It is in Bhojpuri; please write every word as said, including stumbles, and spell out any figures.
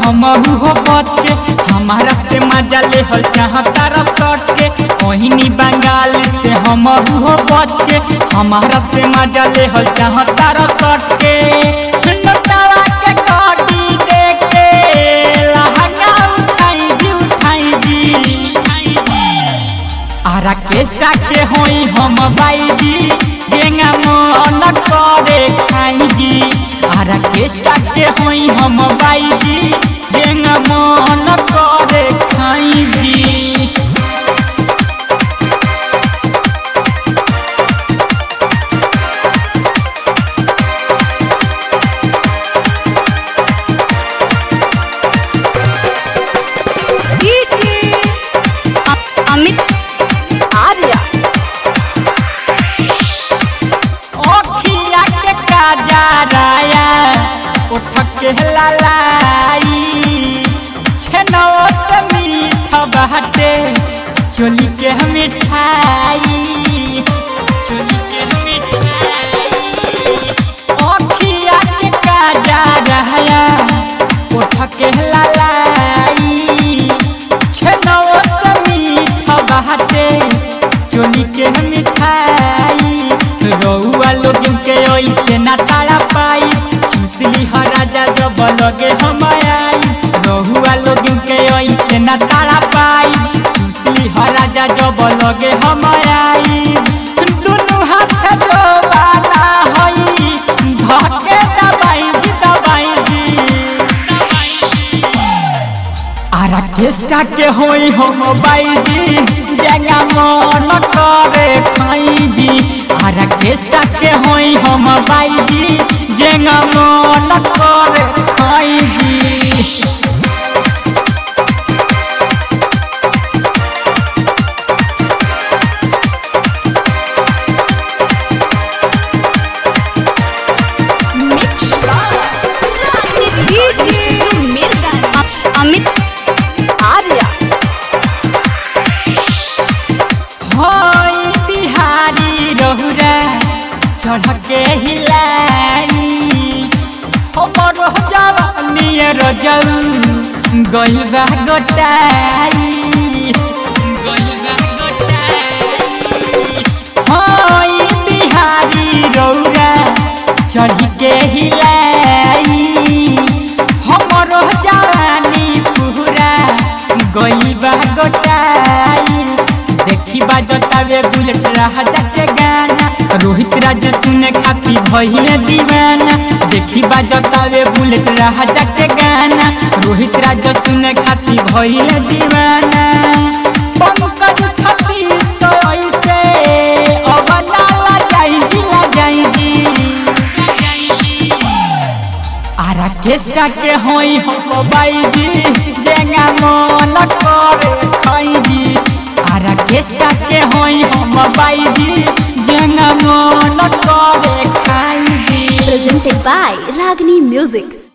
हम हो बच के हमारा से मजा ले हल चाहता रसट के ओहिनी बंगाल से हम हो बच के हमारा से मजा ले हल चाहता रसट के नटावा के काटी देख के लहंगा उठाई जी उठाई जी आरा केस्टा के होई हम बाई जी जेंगा मन करे खाई जी आरा केस्टा के होई हम बाई जी जेंगा मन करे खाई जी अमित आर्या ओखिया के काजराया उठक के लालाई छनो से मीठा बहटे चोली के मिठाई चोली के मिठाई ओखिया के काजराया उठक के लालाई छनो से मीठा बहटे चोली के मिठाई रउआ लोग के ओइसे ना तारा पाई चुसली ह राजा जब लगे हम आई रउआ लोग के ओइसे ना तारा पाई चुसली ह राजा जब लगे हम आई दुनु हाथ दो बाना होई धके दबाई जी दबाई जी आरा केस्टा के होई हम बाई जी जंगा मन करे खाई जी आरा केस्टा के होई हम बाई जी जेंगा मन करे खाई जी अमित आर्या होई बिहारी रहुरा चढ़ के हिलाई हमर जवानी रजऊ गइल बा गोटाई गइल बा गोटाई होई बिहारी रहुरा चढ़ के हिलाई हमर जवानी पूरा गइल बा गोटाई देखी बाजतावे बुलेट राजा के गाना रोहित राज सुने खाती भइले दीवाना देखी बाजतावे बुलेट राजा के गाना रोहित राज सुने खाती भइले दीवाना पंकज छत्तीस सौ ऐसे अब नाला जाई जी ला जाई जी आरा केस्टा के होई हम बाई जी जेंगा मन करे खाई जी आरा केस्टा के होई हम बाई जी जेंगा मन करे खाई जी presented by Ragini Music।